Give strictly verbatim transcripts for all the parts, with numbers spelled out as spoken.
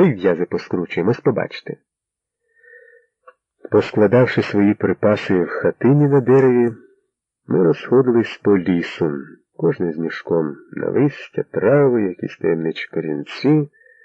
Та й в'язи поскручуємо, ось побачите. Поскладавши свої припаси в хатині на дереві, ми розходились по лісу, кожен з мішком на листя, трави, якісь таємничі корінці.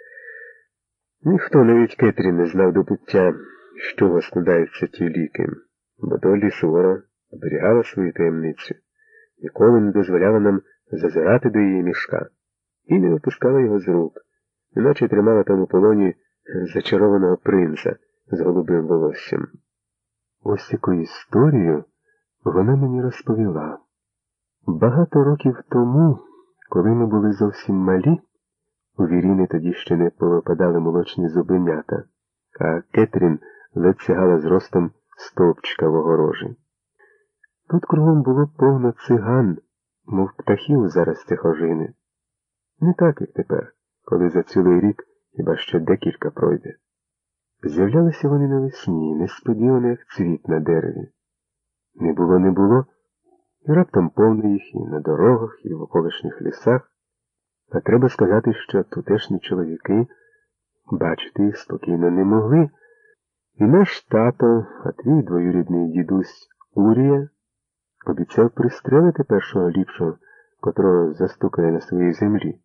Ніхто, навіть Кетрін, не знав до буття, з чого складаються ті ліки, бо Доллі суворо оберігала свою таємницю, ніколи не дозволяла нам зазирати до її мішка і не випускала його з рук, іначе тримала там у полоні зачарованого принца з голубим волоссям. Ось яку історію вона мені розповіла. Багато років тому, коли ми були зовсім малі, у Віріни тоді ще не повипадали молочні зубенята, а Кетрін ледь сягала зростом стовпчика в огорожі. Тут кругом було повно циган, мов птахів зараз цих ожини. Не так, як тепер, коли за цілий рік хіба що декілька пройде. З'являлися вони навесні, несподівано, як цвіт на дереві. Не було, не було, і раптом повно їх і на дорогах, і в околишніх лісах. А треба сказати, що тутешні чоловіки бачити їх спокійно не могли. І наш тато, а твій двоюрідний дідусь Урія, обіцяв пристрелити першого ліпшого, котрого застукає на своїй землі.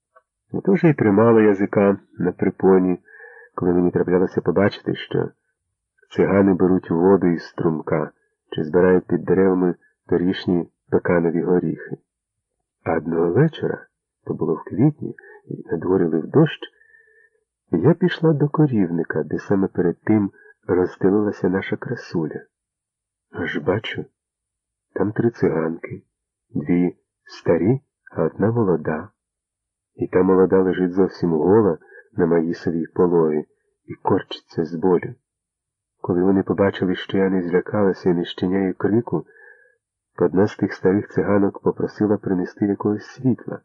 І то вже й тримало язика на припоні, коли мені траплялося побачити, що цигани беруть воду із струмка чи збирають під деревами торішні пеканові горіхи. А одного вечора, то було в квітні, і на дворі лив дощ, я пішла до корівника, де саме перед тим розстелилася наша красуля. Аж бачу, там три циганки, дві старі, а одна молода. І та молода лежить зовсім гола на маїсовій пологі і корчиться з болю. Коли вони побачили, що я не злякалася і не щиняю крику, одна з тих старих циганок попросила принести якогось світла.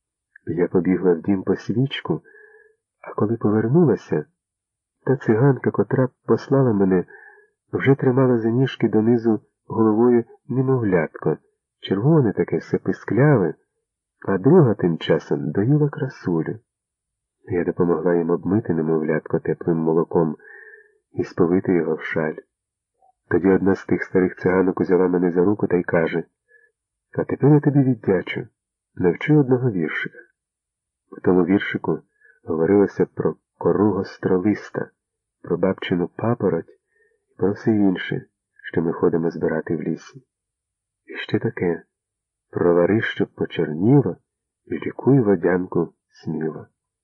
Я побігла в дім по свічку, а коли повернулася, та циганка, котра послала мене, вже тримала за ніжки донизу головою немовлятко, червоне таке, все пискляве, а друга тим часом доїла красулю. Я допомогла їм обмити немовлятко теплим молоком і сповити його в шаль. Тоді одна з тих старих циганок узяла мене за руку та й каже: «А тепер я тобі віддячу, навчу одного віршика». В тому віршику говорилося про кору гостролиста, про бабчину папороть і про все інше, що ми ходимо збирати в лісі. І ще таке: провари, щоб почерніло, і лікуй водянку сміло.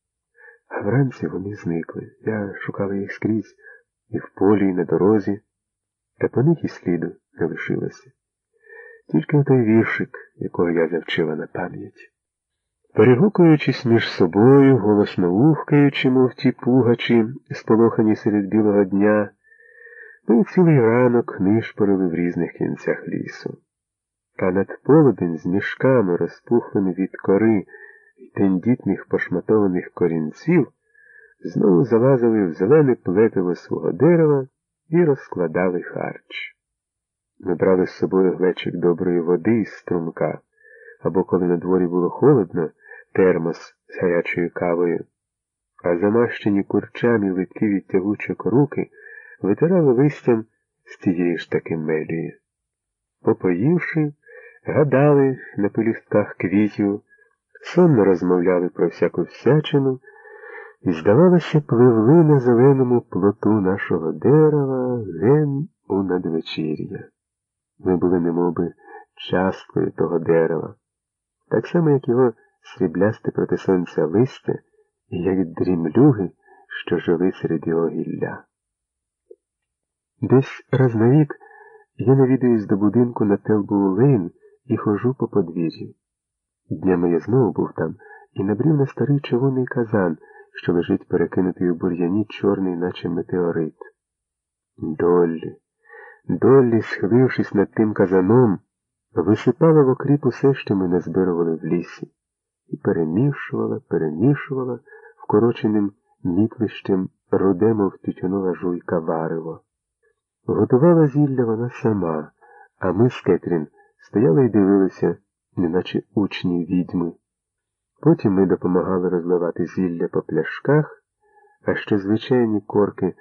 А вранці вони зникли. Я шукала їх скрізь, і в полі, і на дорозі, та по них і сліду не лишилося. Тільки отой віршик, якого я завчила на пам'ять. Перегукуючись між собою, голосно ухкаючи, мов ті пугачі, сполохані серед білого дня, ми цілий ранок нишпорили в різних кінцях лісу. А над полудень з мішками, розпухлими від кори й тендітних пошматованих корінців, знову залазили в зелене плетиво свого дерева і розкладали харч. Ми брали з собою глечик доброї води із струмка, або, коли на дворі було холодно, термос з гарячою кавою, а замащені курчамі литки від тягучок руки витирали листям з тієї ж таки мелії. Попоївши, гадали на пелюстках квітів, сонно розмовляли про всяку всячину і, здавалося, пливли на зеленому плоту нашого дерева ген у надвечір'я. Ми були немовби часткою того дерева, так само, як його сріблясте проти сонця листя, і як дрімлюги, що жили серед його гілля. Десь раз на рік я навідуюсь до будинку на Телбоу-Лейн і хожу по подвір'ю. Днями я знову був там і набрів на старий червоний казан, що лежить перекинутий у бур'яні чорний, наче метеорит. Доллі, Доллі, схилившись над тим казаном, висипала в окріп усе, що ми назбирували в лісі, і перемішувала, перемішувала вкороченим мітлищем руде, мов тютюнова жуйка, варево. Готувала зілля вона сама, а ми з Кетрін стояли і дивилися, неначе учні відьми. Потім ми допомагали розливати зілля по пляшках, а ще звичайні корки